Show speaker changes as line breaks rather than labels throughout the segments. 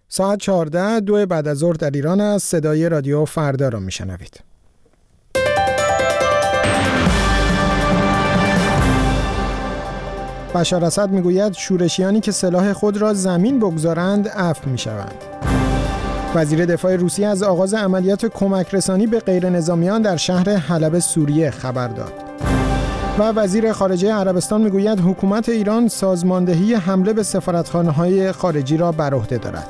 ساعت 14 2 بعد از ظهر در ایران است. صدای رادیو فردا را میشنوید. بشار اسد میگوید شورشیانی که سلاح خود را زمین بگذارند عفو میشوند. وزیر دفاع روسیه از آغاز عملیات کمک رسانی به غیر نظامیان در شهر حلب سوریه خبر داد. و وزیر خارجه عربستان میگوید حکومت ایران سازماندهی حمله به سفارتخانه‌های خارجی را بر عهده دارد.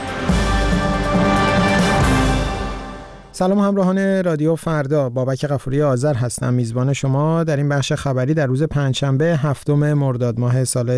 سلام همراهان رادیو فردا، بابک غفوری آذر هستم، میزبان شما در این بخش خبری در روز پنجشنبه 7 مرداد ماه سال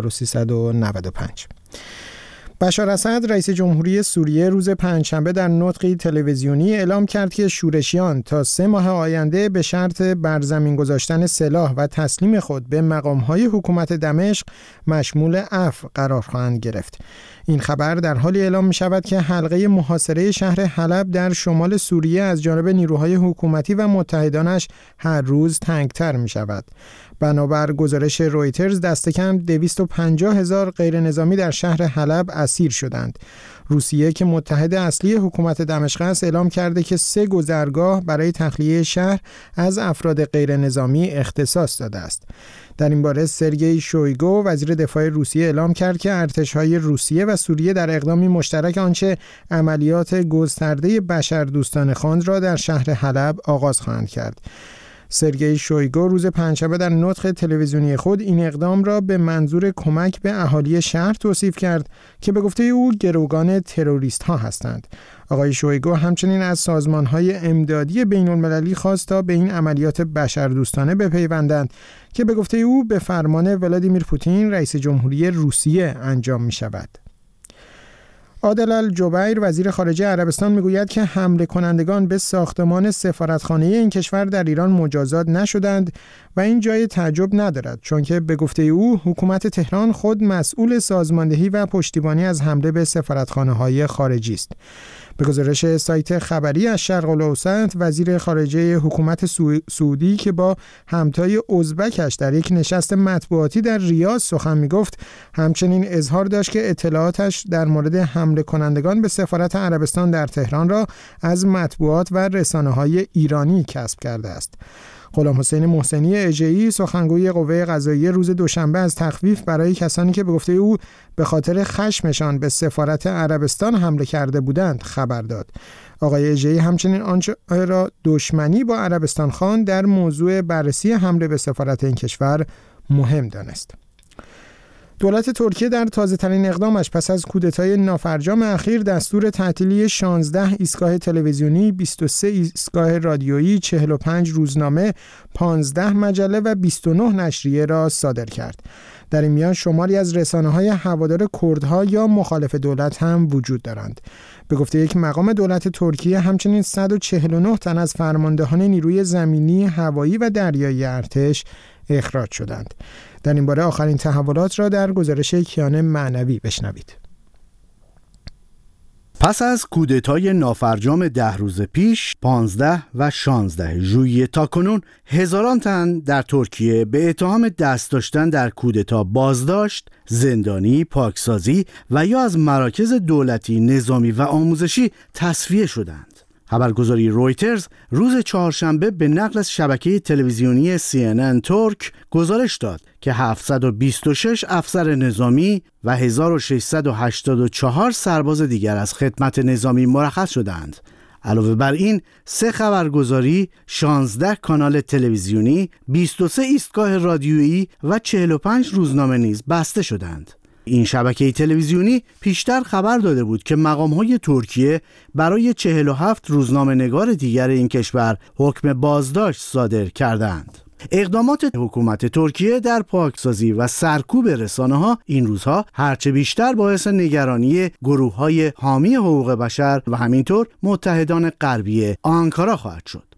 1395. بشار اسد رئیس جمهوری سوریه روز پنجشنبه در نطقی تلویزیونی اعلام کرد که شورشیان تا 3 ماه آینده به شرط بر زمین گذاشتن سلاح و تسلیم خود به مقام‌های حکومت دمشق مشمول عفو قرار خواهند گرفت. این خبر در حالی اعلام می شود که حلقه محاصره شهر حلب در شمال سوریه از جانب نیروهای حکومتی و متحدانش هر روز تنگتر می شود. بنابر گزارش رویترز دست کم 250,000 غیر نظامی در شهر حلب اسیر شدند. روسیه که متحد اصلی حکومت دمشق است اعلام کرده که 3 گذرگاه برای تخلیه شهر از افراد غیر نظامی اختصاص داده است. در این باره سرگئی شویگو وزیر دفاع روسیه اعلام کرد که ارتش‌های روسیه و سوریه در اقدامی مشترک آنچه عملیات گسترده بشردوستانه خواند را در شهر حلب آغاز خواهند کرد. سرگئی شویگو روز پنجشنبه در نطق تلویزیونی خود این اقدام را به منظور کمک به اهالی شهر توصیف کرد که به گفته او گروگان تروریست ها هستند. آقای شویگو همچنین از سازمان‌های امدادی بین‌المللی خواست تا به این عملیات بشردوستانه بپیوندند که به گفته او به فرمان ولادیمیر پوتین رئیس جمهوری روسیه انجام می‌شود. عادل الجبیر وزیر خارجه عربستان میگوید که حمله کنندگان به ساختمان سفارتخانه این کشور در ایران مجازات نشدند و این جای تعجب ندارد، چون که به گفته او حکومت تهران خود مسئول سازماندهی و پشتیبانی از حمله به سفارتخانه‌های خارجی است. به گزارش سایت خبری از شرق الاوسط، وزیر خارجه حکومت سعودی که با همتای ازبکش در یک نشست مطبوعاتی در ریاض سخن میگفت، همچنین اظهار داشت که اطلاعاتش در مورد حمله کنندگان به سفارت عربستان در تهران را از مطبوعات و رسانه‌های ایرانی کسب کرده است. غلام حسین محسنی اژه‌ای سخنگوی قوه قضاییه روز دوشنبه از تخفیف برای کسانی که به گفته او به خاطر خشمشان به سفارت عربستان حمله کرده بودند خبر داد. آقای اژه‌ای همچنین آنچه را دشمنی با عربستان خواند در موضوع بررسی حمله به سفارت این کشور مهم دانست. دولت ترکیه در تازه‌ترین اقدامش پس از کودتای نافرجام اخیر دستور تعطیلی 16 ایستگاه تلویزیونی، 23 ایستگاه رادیویی، 45 روزنامه، 15 مجله و 29 نشریه را صادر کرد. در این میان شماری از رسانه‌های هوادار کردها یا مخالف دولت هم وجود دارند. به گفته یک مقام دولت ترکیه همچنین 149 تن از فرماندهان نیروی زمینی، هوایی و دریایی ارتش اخراج شدند. در این باره آخرین تحولات را در گزارش کیان معنوی بشنوید.
پس از کودتای نافرجام 10 روز پیش 15 و 16 ژوئیه تاکنون هزاران تن در ترکیه به اتهام دست داشتن در کودتا بازداشت، زندانی، پاکسازی و یا از مراکز دولتی، نظامی و آموزشی تصفیه شدند. خبرگزاری رویترز روز چهارشنبه به نقل از شبکه تلویزیونی CNN ترک گزارش داد که 726 افسر نظامی و 1684 سرباز دیگر از خدمت نظامی مرخص شدند. علاوه بر این 3 خبرگزاری، 16 کانال تلویزیونی، 23 ایستگاه رادیویی و 45 روزنامه نیز بسته شدند. این شبکه تلویزیونی پیشتر خبر داده بود که مقام‌های ترکیه برای 47 روزنامه‌نگار دیگر این کشور حکم بازداشت صادر کردند. اقدامات حکومت ترکیه در پاکسازی و سرکوب رسانه‌ها این روزها هرچه بیشتر باعث نگرانی گروه‌های حامی حقوق بشر و همینطور متحدان غربی آنکارا خواهد شد.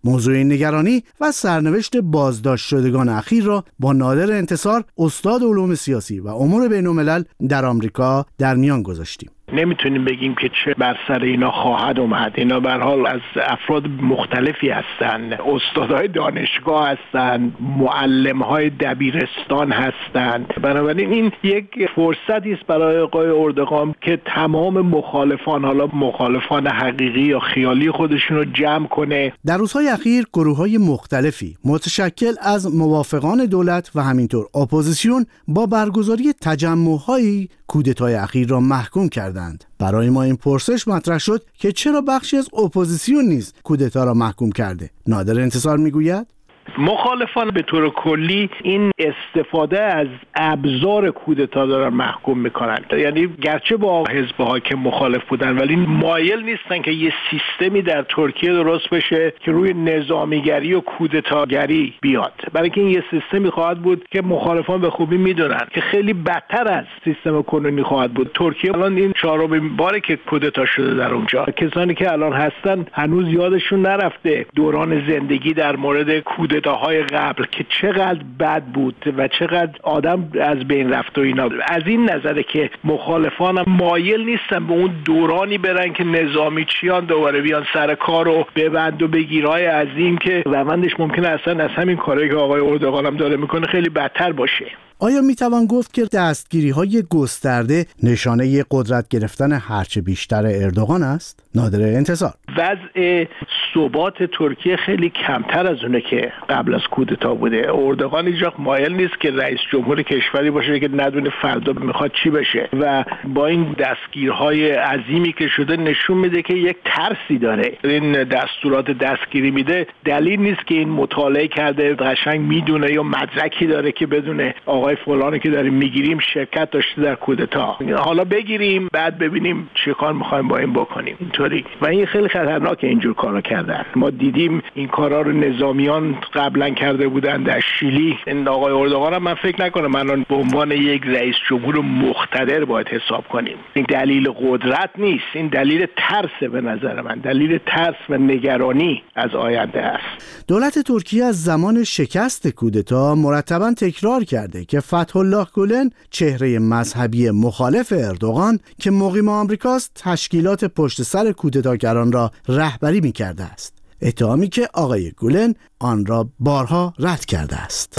موضوع نگرانی و سرنوشت بازداشت شدگان اخیر را با نادر انتصار، استاد علوم سیاسی و امور بین‌الملل در آمریکا در میان گذاشتیم.
نمیتونیم بگیم که چه بر سر اینا خواهد اومد. اینا به هر حال از افراد مختلفی هستند، استادای دانشگاه هستند، معلم‌های دبیرستان هستند. بنابراین این یک فرصتی است برای آقای اردوغان که تمام مخالفان، حالا مخالفان حقیقی یا خیالی خودشون رو جمع کنه.
در روزهای اخیر گروه‌های مختلفی متشکل از موافقان دولت و همینطور اپوزیسیون با برگزاری تجمع‌های کودتای اخیر را محکوم کردند. برای ما این پرسش مطرح شد که چرا بخشی از اپوزیسیون نیز کودتا را محکوم کرده. نادر انتصار میگوید
مخالفان به طور کلی این استفاده از ابزار کودتا دارن محکوم میکنن. یعنی گرچه با حزب حاکم مخالف بودن ولی مایل نیستن که یه سیستمی در ترکیه درست بشه که روی نظامیگری و کودتاگری بیاد. برای اینکه این یه سیستمی خواهد بود که مخالفان به خوبی میدونن که خیلی بدتر از سیستم کنونی خواهد بود. ترکیه الان این چهارمین باره که کودتا شده در اونجا. کسانی که الان هستن هنوز یادشون نرفته دوران زندگی در مورد کودتاهای قبل که چقدر بد بود و چقدر آدم از بین رفت و اینا. از این نظره که مخالفان مایل نیستن به اون دورانی برن که نظامی چیان دوباره بیان سر کار و ببند و بگیرهای عظیم که روندش ممکنه اصلا از همین کاری که آقای اردوغان هم داره میکنه خیلی بدتر باشه.
آیا میتوان گفت که دستگیری‌های گسترده نشانه قدرت گرفتن هرچه بیشتر اردوغان است؟ نادر انتصار:
وضع ثبات ترکیه خیلی کمتر از اونه که قبل از کودتا بوده. اردوغان هیچ وقت مایل نیست که رئیس جمهور کشوری باشه که ندونه فردا میخواد چی بشه و با این دستگیرهای عظیمی که شده نشون میده که یک ترسی داره. این دستورات دستگیری میده دلیل نیست که این مطالعه کرده قشنگ میدونه یا مدرکی داره که بدونه آقای فلانی که داریم میگیریم شرکت داشته در کودتا، حالا بگیریم بعد ببینیم چه کار میخوایم با این بکنیم. اینطوری و این خیلی خطرناکه اینجور کارا کردن. ما دیدیم این کارا رو نظامیان قبلا کرده بودن در شیلی. این آقای اردوغان من فکر نکنم من به عنوان یک رئیس جمهور مقتدر باید حساب کنیم. این دلیل قدرت نیست، این دلیل ترس. به نظر من دلیل ترس و نگرانی از آینده است.
دولت ترکیه از زمان شکست کودتا مرتبا تکرار کرده که فتح الله گولن، چهره مذهبی مخالف اردوغان که مقیم آمریکاست، تشکیلات پشت سر کودتاگران را رهبری می‌کرده است. اتهامی که آقای گولن آن را بارها رد کرده است.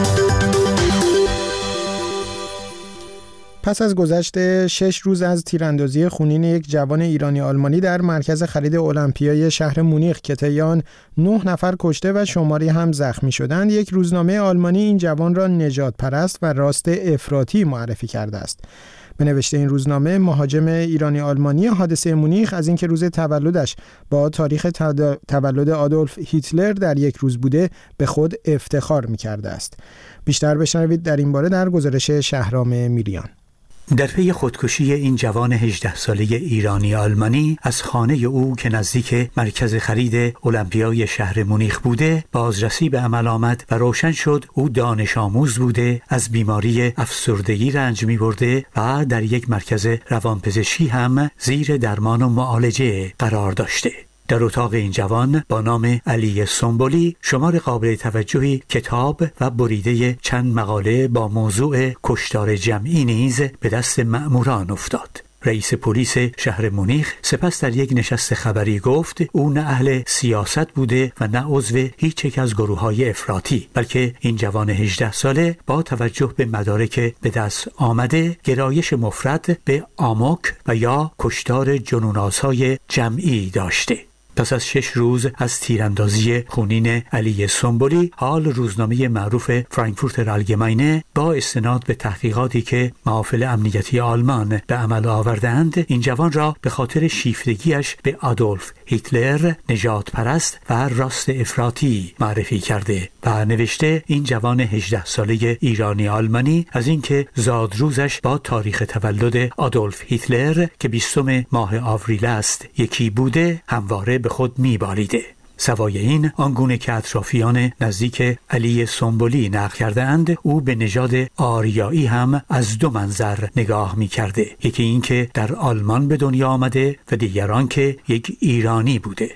پس از گذشت 6 روز از تیراندازی خونین یک جوان ایرانی آلمانی در مرکز خرید المپیای شهر مونیخ که طی آن 9 نفر کشته و شماری هم زخمی شدند، یک روزنامه آلمانی این جوان را نجات پرست و راست افراطی معرفی کرده است. به نوشته این روزنامه، مهاجم ایرانی آلمانی حادثه مونیخ از اینکه روز تولدش با تاریخ تولد آدولف هیتلر در یک روز بوده به خود افتخار می‌کرده است. بیشتر بشنوید در این باره در گزارش شهرام میریان.
در پی خودکشی این جوان 18 ساله ایرانی آلمانی از خانه او که نزدیک مرکز خرید المپیای شهر مونیخ بوده بازرسی به عمل آمد و روشن شد او دانش آموز بوده، از بیماری افسردگی رنج می برده و در یک مرکز روانپزشکی هم زیر درمان و معالجه قرار داشته. در اتاق این جوان با نام علی سنبولی شمار قابل توجهی کتاب و بریده چند مقاله با موضوع کشتار جمعی نیز به دست مأموران افتاد. رئیس پلیس شهر مونیخ سپس در یک نشست خبری گفت او نه اهل سیاست بوده و نه عضو هیچ یک از گروه‌های افراطی، بلکه این جوان 18 ساله با توجه به مدارک به دست آمده گرایش مفرط به آموک و یا کشتار جنون‌آسای جمعی داشته. پس از 6 روز از تیراندازی خونین علی سنبولی، حال روزنامه معروف فرانکفورتر آلگماینه با استناد به تحقیقاتی که محافل امنیتی آلمان به عمل آوردند این جوان را به خاطر شیفتگیش به آدولف هیتلر نجات پرست و راست افراطی معرفی کرده و نوشته این جوان 18 ساله ایرانی آلمانی از اینکه زادروزش با تاریخ تولد آدولف هیتلر که 20 ماه آوریل است یکی بوده همواره به خود می‌بالیده. سوای این آنگونه که اطرافیان نزدیک علی سنبولی نقل کردند او به نژاد آریایی هم از 2 منظر نگاه می‌کرده، یکی این که در آلمان به دنیا آمده و دیگر آن که یک ایرانی بوده.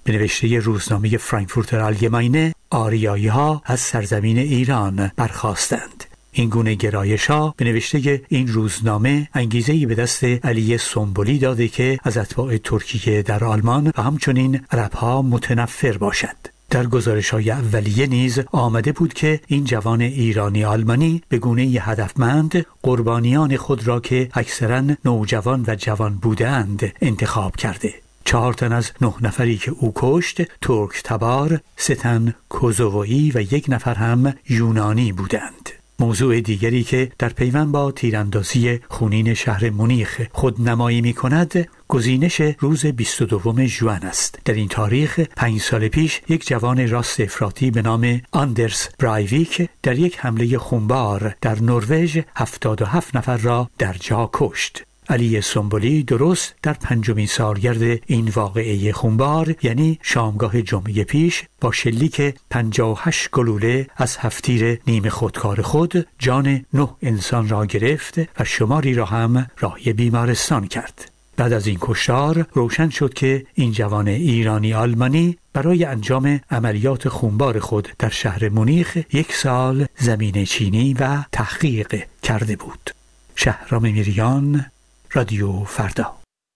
به نوشته روزنامه فرانکفورتر آلگماینه، آریایی‌ها از سرزمین ایران برخاستند. این گونه گرایش‌ها به نوشته این روزنامه انگیزه‌ای به دست علی سنبلی داده که از اتباع ترکیه در آلمان و همچنین عرب‌ها متنفر باشد. در گزارش‌های اولیه نیز آمده بود که این جوان ایرانی آلمانی به گونه‌ای هدفمند قربانیان خود را که اکثراً نوجوان و جوان بودند انتخاب کرده. 4 تن از 9 نفری که او کشت ترک تبار، 3 تن کوزوویی و 1 نفر هم یونانی بودند. موضوع دیگری که در پیوند با تیراندازی خونین شهر مونیخ خودنمایی می کند گزینش روز 22 ژوئن است. در این تاریخ 5 سال پیش یک جوان راست افراطی به نام آندرس برایویک در یک حمله خونبار در نروژ 77 نفر را در جا کشت. علی سنبلی درست در 5مین سالگرد این واقعه خونبار، یعنی شامگاه جمعه پیش، با شلیک 58 گلوله از هفتیر نیمه خودکار خود جان 9 انسان را گرفت و شماری را هم راهی بیمارستان کرد. بعد از این کشتار روشن شد که این جوان ایرانی آلمانی برای انجام عملیات خونبار خود در شهر مونیخ 1 سال زمین چینی و تحقیق کرده بود. شهرام میریان، رادیو فردا.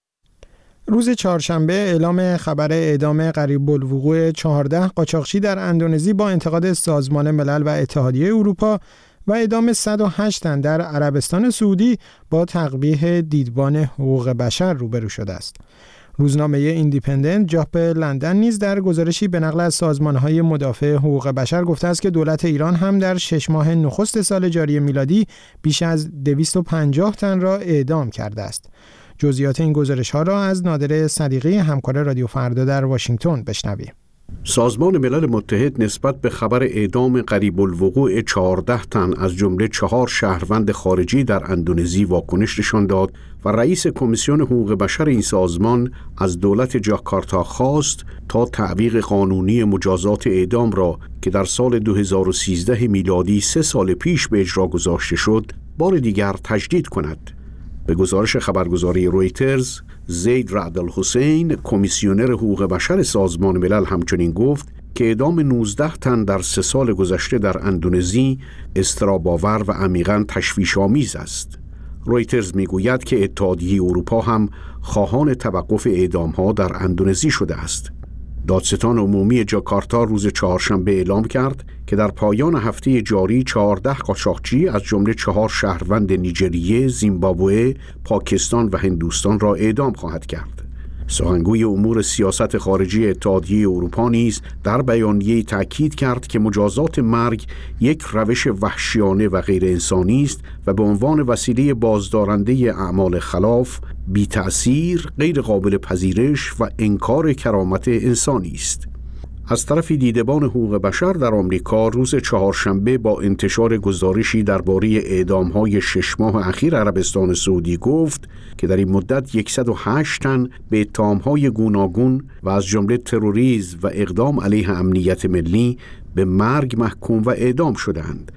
روز چهارشنبه اعلام خبر اعدام قریب الوقوع 14 قاچاقچی در اندونزی با انتقاد سازمان ملل و اتحادیه اروپا و اعدام 108 تن در عربستان سعودی با تقبیح دیدبان حقوق بشر روبرو شده است. روزنامه ایندیپندنت چاپ لندن نیز در گزارشی به نقل از سازمان‌های مدافع حقوق بشر گفته است که دولت ایران هم در 6 ماه نخست سال جاری میلادی بیش از 250 تن را اعدام کرده است. جزئیات این گزارش‌ها را از نادر صدیقی همکار رادیو فردا در واشنگتن بشنویم.
سازمان ملل متحد نسبت به خبر اعدام قریب الوقوع 14 تن از جمله 4 شهروند خارجی در اندونزی واکنش نشان داد و رئیس کمیسیون حقوق بشر این سازمان از دولت جاکارتا خواست تا تعویق قانونی مجازات اعدام را که در سال 2013 میلادی 3 سال پیش به اجرا گذاشته شد بار دیگر تجدید کند. به گزارش خبرگزاری رویترز، زید رعد الحسین، کمیسیونر حقوق بشر سازمان ملل همچنین گفت که اعدام 19 تن در 3 سال گذشته در اندونزی اضطراب‌آور و عمیقاً تشویش‌آمیز است. رویترز میگوید که اتحادیه اروپا هم خواهان توقف اعدام‌ها در اندونزی شده است. دادستان عمومی جاکارتا روز چهارشنبه اعلام کرد که در پایان هفته جاری 14 قاچاقچی از جمله 4 شهروند نیجریه، زیمبابوه، پاکستان و هندوستان را اعدام خواهد کرد. سخنگوی امور سیاست خارجی اتحادیه اروپا نیز در بیانیه‌ای تاکید کرد که مجازات مرگ یک روش وحشیانه و غیر انسانی است و به عنوان وسیله بازدارنده اعمال خلاف، بی تأثیر، غیر قابل پذیرش و انکار کرامت انسانی است. از طرفی دیدبان حقوق بشر در آمریکا روز چهارشنبه با انتشار گزارشی درباره اعدام‌های 6 ماه اخیر عربستان سعودی گفت که در این مدت 108 تن به اتهام‌های گوناگون و از جمله تروریسم و اقدام علیه امنیت ملی به مرگ محکوم و اعدام شدند.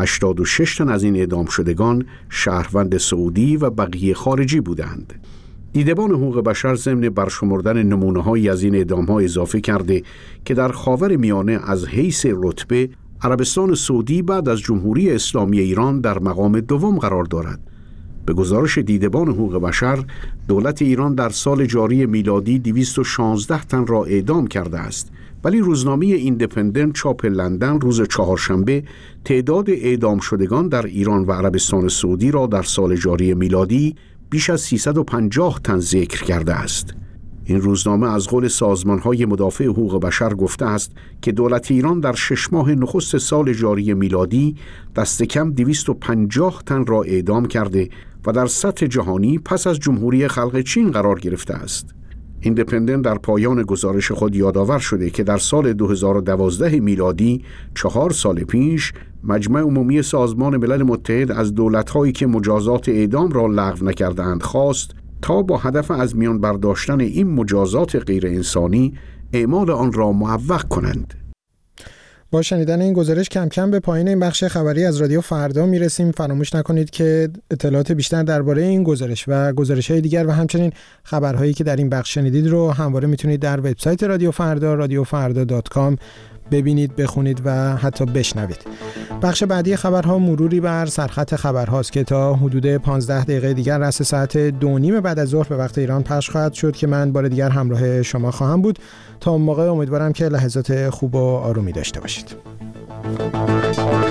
86 تن از این اعدام شدگان شهروند سعودی و بقیه خارجی بودند. دیدبان حقوق بشر ضمن برشمردن نمونه‌هایی از این اعدام‌ها اضافه کرده که در خاور میانه از حیث رتبه عربستان سعودی بعد از جمهوری اسلامی ایران در مقام دوم قرار دارد. به گزارش دیدبان حقوق بشر، دولت ایران در سال جاری میلادی 216 تن را اعدام کرده است، ولی روزنامه ایندیپندنت چاپ لندن روز چهارشنبه تعداد اعدام شدگان در ایران و عربستان سعودی را در سال جاری میلادی بیش از 350 تن ذکر کرده است. این روزنامه از قول سازمان‌های مدافع حقوق بشر گفته است که دولت ایران در 6 ماه نخست سال جاری میلادی دست کم 250 تن را اعدام کرده و در سطح جهانی پس از جمهوری خلق چین قرار گرفته است. ایندیپندنت در پایان گزارش خود یادآور شده که در سال 2012 میلادی 4 سال پیش مجمع عمومی سازمان ملل متحد از دولت‌هایی که مجازات اعدام را لغو نکرده‌اند خواست تا با هدف از میان برداشتن این مجازات غیر انسانی اعمال آن را معوق کنند.
با شنیدن این گزارش کم کم به پایان این بخش خبری از رادیو فردا میرسیم. فراموش نکنید که اطلاعات بیشتر درباره این گزارش و گزارش‌های دیگر و همچنین خبرهایی که در این بخش شنیدید رو همواره میتونید در وبسایت رادیو فردا radiofarda.com ببینید، بخونید و حتی بشنوید. بخش بعدی خبرها مروری بر سرخط خبرهاست که تا حدود 15 دقیقه دیگر رأس ساعت 2:30 بعد از ظهر به وقت ایران پخش خواهد شد که من بار دیگر همراه شما خواهم بود. تا اون موقع امیدوارم که لحظات خوب و آرومی داشته باشید.